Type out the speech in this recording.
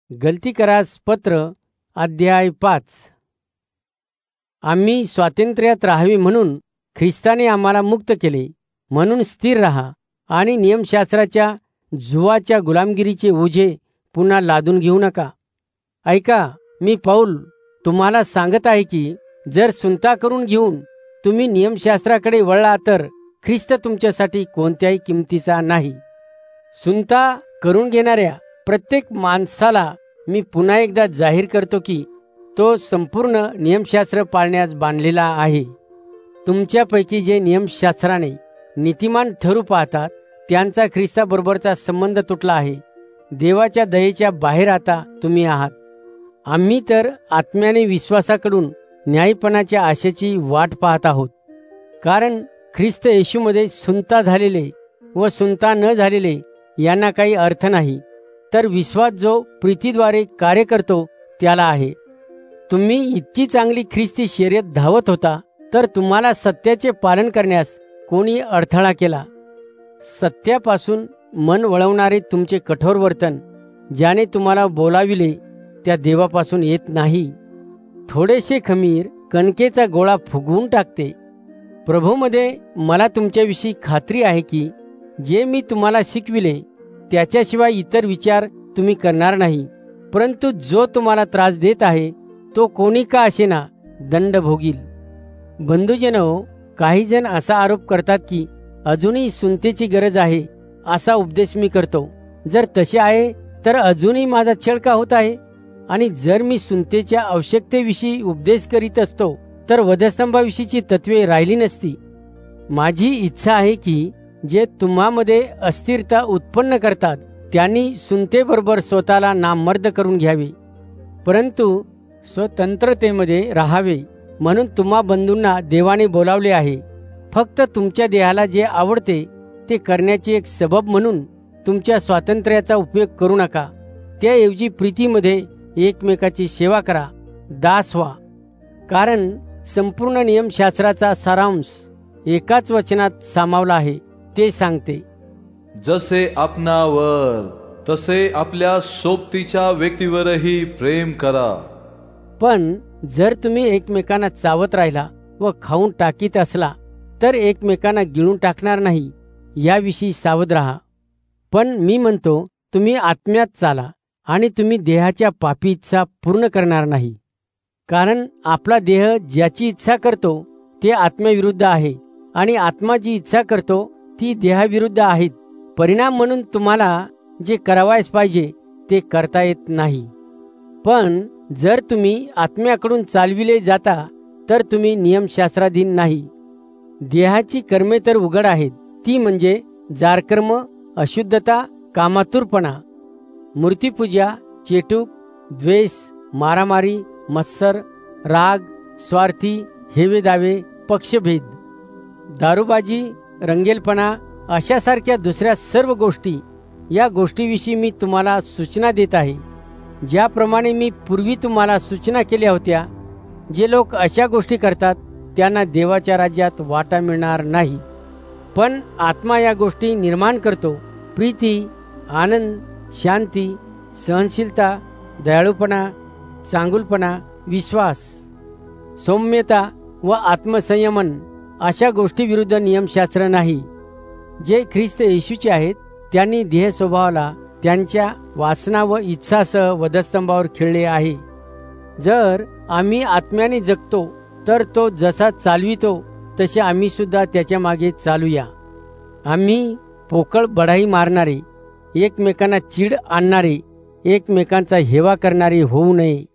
गलतीकरास पत्र अध्याय 5. आम्ही स्वातंत्र्यात राहावे म्हणून ख्रिस्ताने आम्हाला मुक्त केले, म्हणून स्थिर राहा आणि नियमशास्त्राच्या जुवाच्या गुलामगिरीचे ओझे पुन्हा लादून घेऊ नका. ऐका, मी पौल तुम्हाला सांगत आहे की जर सुनता करून घेऊन तुम्ही नियमशास्त्राकडे वळला तर ख्रिस्त तुमच्यासाठी कोणत्याही किमतीचा नाही. सुनता करून घेणाऱ्या प्रत्येक माणसाला मी पुन्हा एकदा जाहीर करतो की तो संपूर्ण नियमशास्त्र पाळण्यास बांधलेला आहे. तुमच्यापैकी जे नियमशास्त्राने नीतिमान ठरू पाहतात त्यांचा ख्रिस्ताबरोबरचा संबंध तुटला आहे. देवाच्या दयेच्या बाहेर आता तुम्ही आहात. आम्ही तर आत्म्याने विश्वासाकडून न्यायपणाच्या आशेची वाट पाहत आहोत. कारण ख्रिस्त येशूमध्ये सुनता झालेले व सुनता न झालेले यांना काही अर्थ नाही, तर विश्वास जो प्रीतीद्वारे कार्य करतो त्याला आहे. तुम्ही इतकी चांगली ख्रिस्ती शर्यत धावत होता तर तुम्हाला सत्याचे पालन करण्यास कोणी अडथळा केला. सत्यापासून मन वळवणारे तुमचे कठोर वर्तन ज्याने तुम्हाला बोलाविले त्या देवापासून येत नाही. थोडेसे खमीर कणकेचा गोळा फुगवून टाकते. प्रभूमध्ये मला तुमच्याविषयी खात्री आहे की जे मी तुम्हाला शिकविले त्याच्याशिवाय इतर विचार तुम्ही करणार नाही. परंतु जो तुम्हाला त्रास देत आहे तो कोणी का असेना दंड भोगील. बंधुजनो, काही जण असा आरोप करतात की अजूनही सुनतेची गरज आहे असा उपदेश मी करतो. जर तसे आहे तर अजूनही माझा छळ का होत आहे? आणि जर मी सुनतेच्या आवश्यकतेविषयी उपदेश करीत असतो तर वधस्तंभाविषयीची तत्वे राहिली नसती. माझी इच्छा आहे की जे तुम्हामध्ये अस्थिरता उत्पन्न करतात त्यांनी सुनतेबरोबर स्वतःला नामर्द करून घ्यावे, परंतु स्वतंत्रतेमध्ये राहावे. म्हणून तुम्हा बंधूंना देवाने बोलावले आहे. फक्त तुमच्या देहाला जे आवडते ते करण्याची एक सबब म्हणून तुमच्या स्वातंत्र्याचा उपयोग करू नका. त्याऐवजी प्रीतीमध्ये एकमेकाची सेवा करा, दास व्हा. कारण संपूर्ण नियमशास्त्राचा सारांश एकाच वचनात सामावला आहे. ते सांगते, जसे आपणावर तसे आपल्या सोबतीच्या व्यक्तीवरही प्रेम करा. पण जर तुम्ही एकमेकांना चावत राहिला व खाऊन टाकीत असला तर एकमेकांना गिळून टाकणार नाही याविषयी सावध राहा. पण मी म्हणतो, तुम्ही आत्म्यात चाला आणि तुम्ही देहाच्या पापी इच्छा पूर्ण करणार नाही. कारण आपला देह ज्याची इच्छा करतो ते आत्म्याविरुद्ध आहे आणि आत्मा जी इच्छा करतो ती देहाविरुद्ध आहेत. परिणाम म्हणून तुम्हाला जे करावयास पाहिजे ते करता येत नाही. पण जर तुम्ही आत्म्याकडून चालविले जाता तर तुम्ही नियमशास्त्राधीन नाही. देहाची कर्मे तर उघड आहेत, ती म्हणजे जारकर्म, अशुद्धता, कामातुरपणा, मूर्तिपूजा, चेटूक, द्वेष, मारामारी, मत्सर, राग, स्वार्थी, हेवेदावे, पक्षभेद, दारूबाजी, रंगेलपणा अशासारख्या दुसऱ्या सर्व गोष्टी. या गोष्टीविषयी मी तुम्हाला सूचना देत आहे, ज्याप्रमाणे मी पूर्वी तुम्हाला सूचना केल्या होत्या. जे लोक अशा गोष्टी करतात त्यांना देवाच्या राज्यात वाटा मिळणार नाही. पण आत्मा या गोष्टी निर्माण करतो: प्रीती, आनंद, शांती, सहनशीलता, दयाळूपणा, चांगुलपणा, विश्वास, सौम्यता व आत्मसंयमन. अशा गोष्टी विरुद्ध नियमशास्त्र नाही. जे ख्रिस्त येशूचे आहेत त्यांनी देह स्वभावाला त्यांच्या वासना व इच्छासह वधस्तंभावर खिळले आहे. जर आम्ही आत्म्याने जगतो तर तो जसा चालवितो तसे आम्ही सुद्धा त्याच्या मागे चालूया. आम्ही पोकळ बढाई मारणारे, एकमेकांना चीड आणणारे, एकमेकांचा हेवा करणारे होऊ नये.